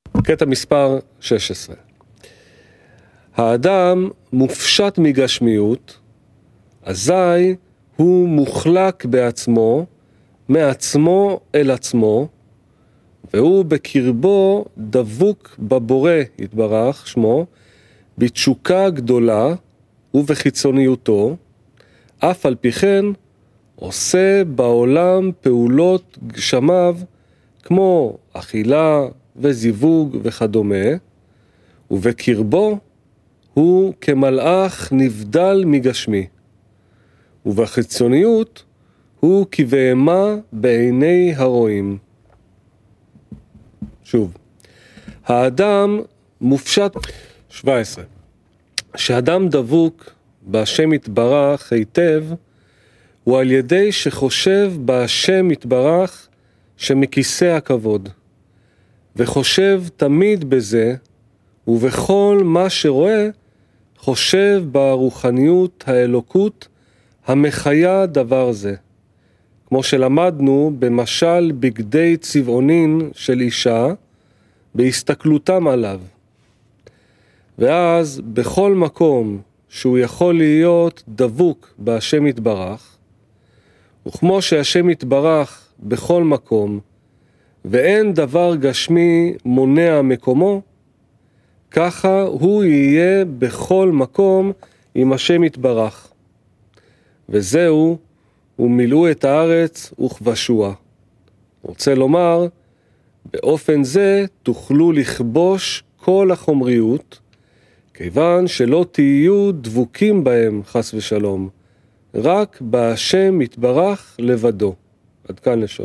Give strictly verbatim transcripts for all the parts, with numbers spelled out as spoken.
קטע מספר שש עשרה. האדם מופשט מגשמיות, אזי הוא מוחלק בעצמו, מעצמו אל עצמו, והוא בקרבו דבוק בבורא יתברך שמו, בתשוקה גדולה ובחיצוניותו, אף על פי כן עושה בעולם פעולות גשמיו כמו אכילה וזיווג וכדומה, ובקרבו הוא כמלאך נבדל מגשמי, ובחיצוניות הוא כבהמה בעיני הרואים. שוב, האדם מופשט, שבע עשרה, שאדם דבוק בהשם יתברך היטב, הוא על ידי שחושב בהשם יתברך שמכיסא הכבוד, וחושב תמיד בזה, ובכל מה שרואה, חושב ברוחניות האלוקות המחיה דבר זה. כמו שלמדנו במשל בגדי צבעונין של אישה, בהסתכלותם עליו. ואז בכל מקום שהוא יכול להיות דבוק בהשם יתברך, וכמו שהשם יתברך בכל מקום, ואין דבר גשמי מונע מקומו, ככה הוא יהיה בכל מקום עם השם יתברך. וזהו, ומילאו את הארץ וכבשוה. רוצה לומר, באופן זה תוכלו לכבוש כל החומריות, כיוון שלא תהיו דבוקים בהם חס ושלום, רק בהשם יתברך לבדו. עד כאן לשונו.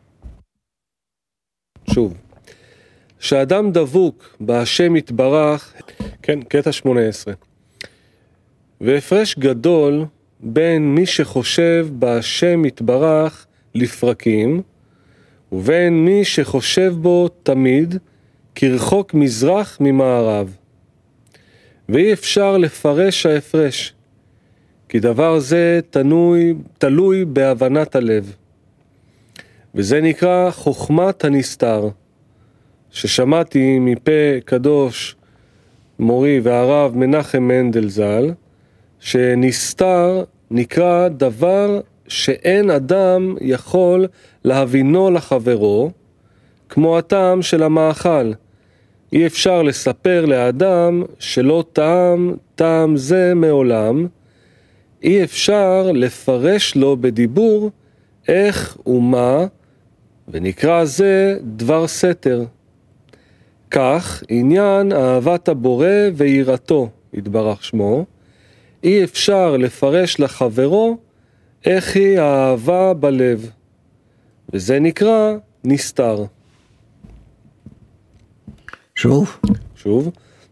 שוב, שאדם דבוק בהשם יתברך, כן, קטע שמונה עשרה. והפרש גדול בין מי שחושב בהשם יתברך לפרקים, ובין מי שחושב בו תמיד כרחוק מזרח ממערב. ואי אפשר לפרש ההפרש, כי דבר זה תלוי, תלוי בהבנת הלב. וזה נקרא חוכמת הנסתר, ששמעתי מפה קדוש מורי והרב מנחם מנדל ז"ל, שנסתר נקרא דבר שאין אדם יכול להבינו לחברו, כמו הטעם של המאכל. אי אפשר לספר לאדם שלא טעם טעם זה מעולם, אי אפשר לפרש לו בדיבור איך ומה, ונקרא זה דבר סתר. כך עניין אהבת הבורא ויראתו, יתברך שמו, אי אפשר לפרש לחברו איך היא האהבה בלב, וזה נקרא נסתר. שוב? שוב.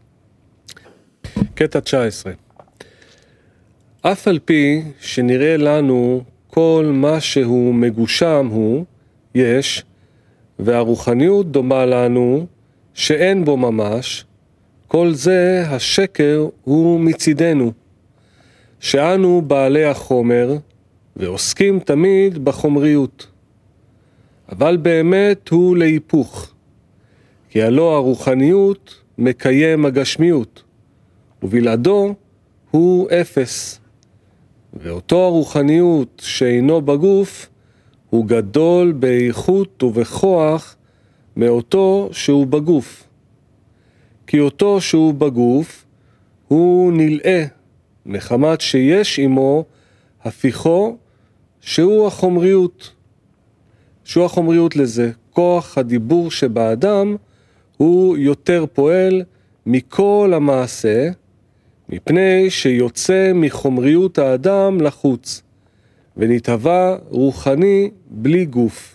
קטע תשע עשרה. אף על פי שנראה לנו כל מה שהוא מגושם הוא, יש, והרוחניות דומה לנו שאין בו ממש, כל זה השקר הוא מצידנו, שאנו בעלי החומר ועוסקים תמיד בחומריות. אבל באמת הוא להיפוך, כי הלא הרוחניות מקיים הגשמיות, ובלעדו הוא אפס. ואותו הרוחניות שאינו בגוף הוא גדול באיכות ובכוח מאותו שהוא בגוף. כי אותו שהוא בגוף הוא נלאה, מחמת שיש עמו הפיכו שהוא החומריות. שהוא החומריות לזה, כוח הדיבור שבאדם הוא יותר פועל מכל המעשה, מפני שיוצא מחומריות האדם לחוץ, ונתהווה רוחני בלי גוף.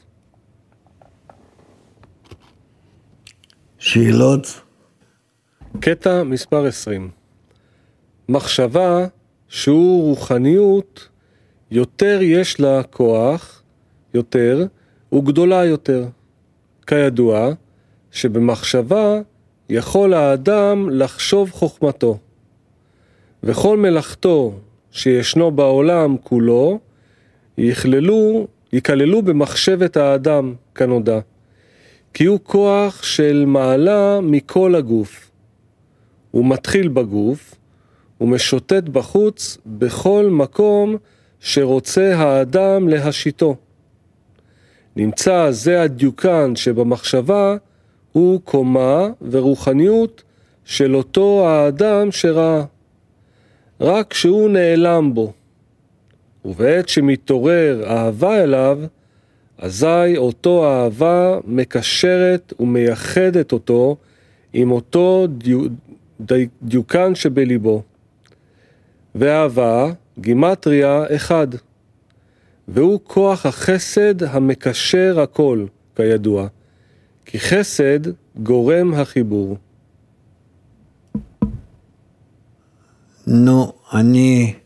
שאלות? קטע מספר עשרים. מחשבה שהוא רוחניות, יותר יש לה כוח, יותר, וגדולה יותר. כידוע, שבמחשבה יכול האדם לחשוב חוכמתו. וכל מלאכתו שישנו בעולם כולו, יכללו, יכללו במחשבת האדם כנודע. כי הוא כוח של מעלה מכל הגוף. הוא מתחיל בגוף, הוא משוטט בחוץ בכל מקום שרוצה האדם להשיתו. נמצא זה הדיוקן שבמחשבה הוא קומה ורוחניות של אותו האדם שראה. רק שהוא נעלם בו. ובעת שמתעורר אהבה אליו, אזי אותו אהבה מקשרת ומייחדת אותו עם אותו דיו, די, דיוקן שבליבו. ואהבה, גימטריה אחד. והוא כוח החסד המקשר הכל, כידוע. כי חסד גורם החיבור. נו, אני